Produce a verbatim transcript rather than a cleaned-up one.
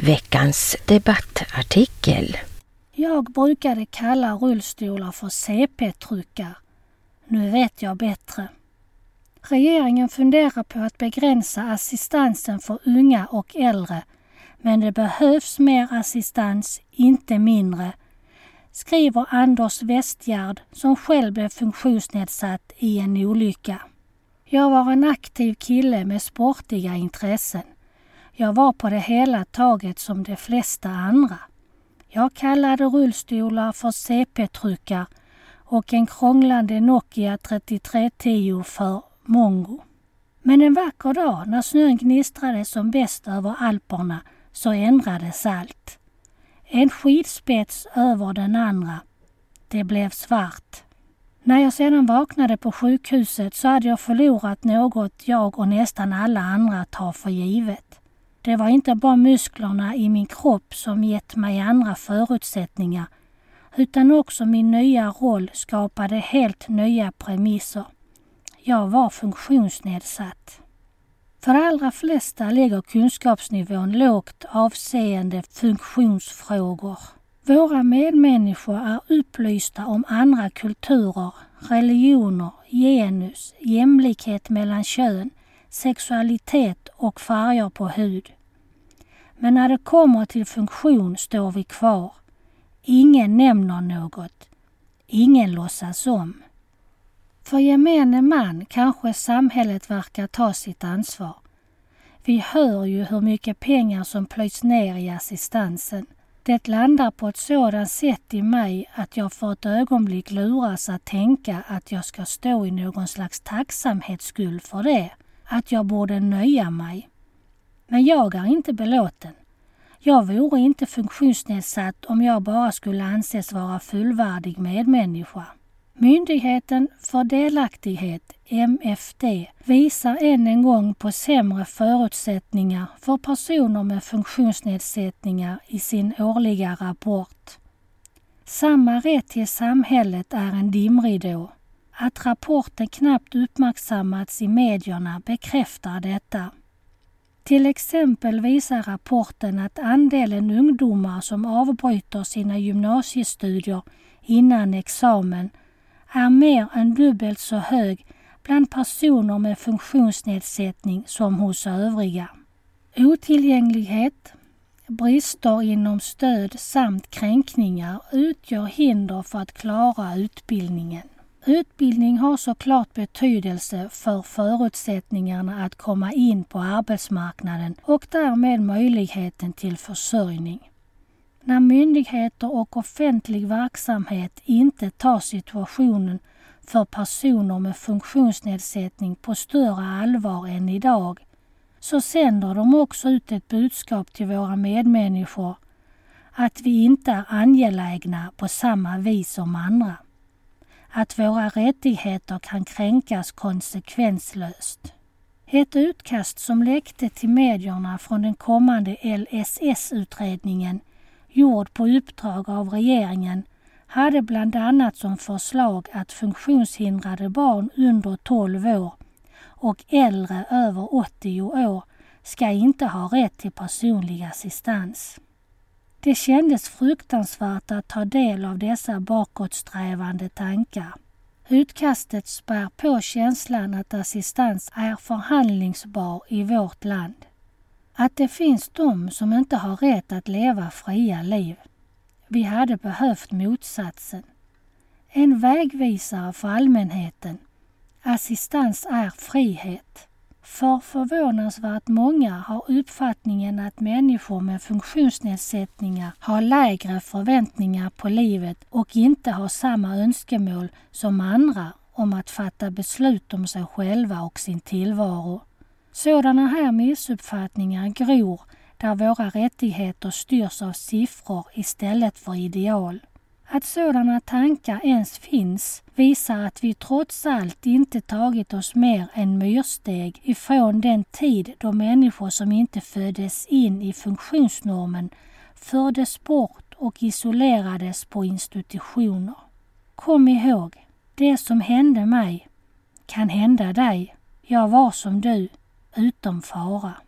Veckans debattartikel. Jag brukade kalla rullstolar för C P-truckar. Nu vet jag bättre. Regeringen funderar på att begränsa assistansen för unga och äldre, men det behövs mer assistans, inte mindre, skriver Anders Westgärd som själv blev funktionsnedsatt i en olycka. Jag var en aktiv kille med sportiga intressen. Jag var på det hela taget som de flesta andra. Jag kallade rullstolar för C P-truckar och en krånglande Nokia trettiotre tio för Mongo. Men en vacker dag när snön gnistrade som bäst över Alperna så ändrades allt. En skidspets över den andra. Det blev svart. När jag sedan vaknade på sjukhuset så hade jag förlorat något jag och nästan alla andra tar för givet. Det var inte bara musklerna i min kropp som gett mig andra förutsättningar, utan också min nya roll skapade helt nya premisser. Jag var funktionsnedsatt. För de allra flesta ligger kunskapsnivån lågt avseende funktionsfrågor. Våra medmänniskor är upplysta om andra kulturer, religioner, genus, jämlikhet mellan kön, sexualitet och färger på hud. Men när det kommer till funktion står vi kvar. Ingen nämner något. Ingen låtsas om. För gemene man kanske samhället verkar ta sitt ansvar. Vi hör ju hur mycket pengar som plöjs ner i assistansen. Det landar på ett sådant sätt i mig att jag för ett ögonblick luras att tänka att jag ska stå i någon slags tacksamhetsskuld för det. Att jag borde nöja mig. Men jag är inte belåten. Jag vore inte funktionsnedsatt om jag bara skulle anses vara fullvärdig medmänniska. Myndigheten för delaktighet, M F D, visar än en gång på sämre förutsättningar för personer med funktionsnedsättningar i sin årliga rapport. Samma rätt till samhället är en dimridå. Att rapporten knappt uppmärksammats i medierna bekräftar detta. Till exempel visar rapporten att andelen ungdomar som avbryter sina gymnasiestudier innan examen är mer än dubbelt så hög bland personer med funktionsnedsättning som hos övriga. Otillgänglighet, brister inom stöd samt kränkningar utgör hinder för att klara utbildningen. Utbildning har såklart betydelse för förutsättningarna att komma in på arbetsmarknaden och därmed möjligheten till försörjning. När myndigheter och offentlig verksamhet inte tar situationen för personer med funktionsnedsättning på större allvar än idag, så sänder de också ut ett budskap till våra medmänniskor att vi inte är angelägna på samma vis som andra. Att våra rättigheter kan kränkas konsekvenslöst. Ett utkast som läckte till medierna från den kommande L S S-utredningen, gjord på uppdrag av regeringen, hade bland annat som förslag att funktionshindrade barn under tolv år och äldre över åttio år ska inte ha rätt till personlig assistans. Det kändes fruktansvärt att ta del av dessa bakåtsträvande tankar. Utkastet spär på känslan att assistans är förhandlingsbar i vårt land. Att det finns de som inte har rätt att leva fria liv. Vi hade behövt motsatsen. En vägvisare för allmänheten. Assistans är frihet. För förvånansvärt många har uppfattningen att människor med funktionsnedsättningar har lägre förväntningar på livet och inte har samma önskemål som andra om att fatta beslut om sig själva och sin tillvaro. Sådana här missuppfattningar gror där våra rättigheter styrs av siffror istället för ideal. Att sådana tankar ens finns visar att vi trots allt inte tagit oss mer än myrsteg ifrån den tid då människor som inte föddes in i funktionsnormen fördes bort och isolerades på institutioner. Kom ihåg, det som hände mig kan hända dig. Jag var som du, utom fara.